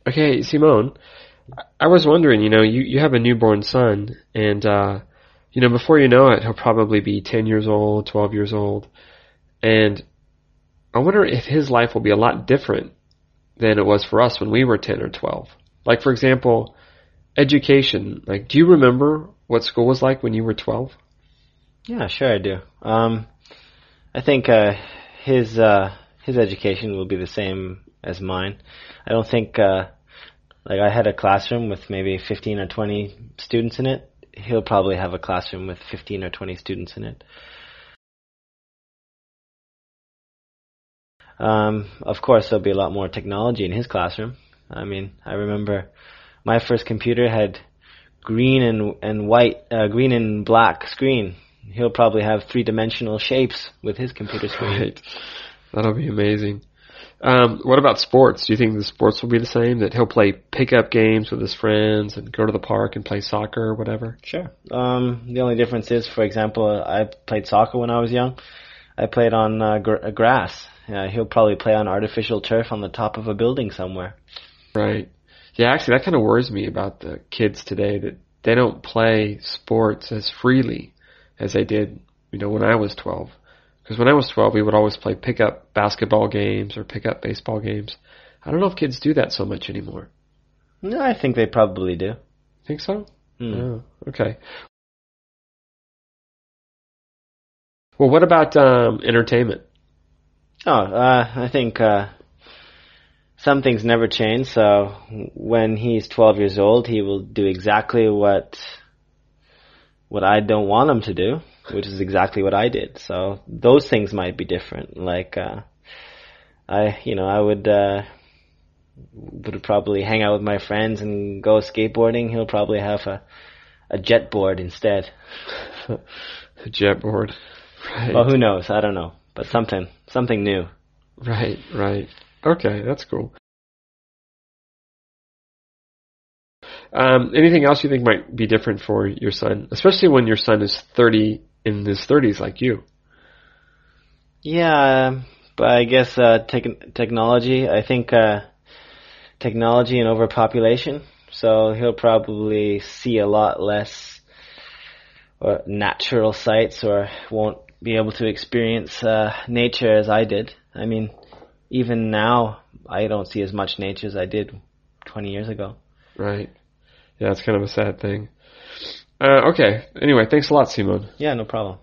Okay, Simone, I was wondering, you have a newborn son, and, before you know it, he'll probably be 10 years old, 12 years old, and I wonder if his life will be a lot different than it was for us when we were 10 or 12. Like, for example, education. Like, do you remember what school was like when you were 12? Yeah, sure I do. I think his his education will be the same as mine. I don't think like I had a classroom with maybe 15 or 20 students in it. He'll probably have a classroom with 15 or 20 students in it. Of course, there'll be a lot more technology in his classroom. I mean, I remember my first computer had green and black screen. He'll probably have three-dimensional shapes with his computer screen. Right. That'll be amazing. What about sports? Do you think the sports will be the same? That he'll play pickup games with his friends and go to the park and play soccer or whatever? Sure. The only difference is, for example, I played soccer when I was young. I played on grass. He'll probably play on artificial turf on the top of a building somewhere. Right. Yeah, actually, that kind of worries me about the kids today, that they don't play sports as freely as they did, when I was 12. Because when I was 12, we would always play pickup basketball games or pickup baseball games. I don't know if kids do that so much anymore. No, I think they probably do. Think so? Hmm. Oh, okay. Well, what about entertainment? I think some things never change. So when he's 12 years old, he will do exactly what I don't want him to do, which is exactly what I did. So those things might be different. Like I would probably hang out with my friends and go skateboarding. He'll probably have a jet board instead. A jet board. Right. Well, who knows? I don't know. But something new. Right, right. Okay, that's cool. Anything else you think might be different for your son, especially when your son is 30, in his 30s like you? Yeah, but I guess technology. I think technology and overpopulation. So he'll probably see a lot less or natural sights, or won't be able to experience nature as I did. I mean, even now, I don't see as much nature as I did 20 years ago. Right. Yeah, it's kind of a sad thing. Okay. Anyway, thanks a lot, Simon. Yeah, no problem.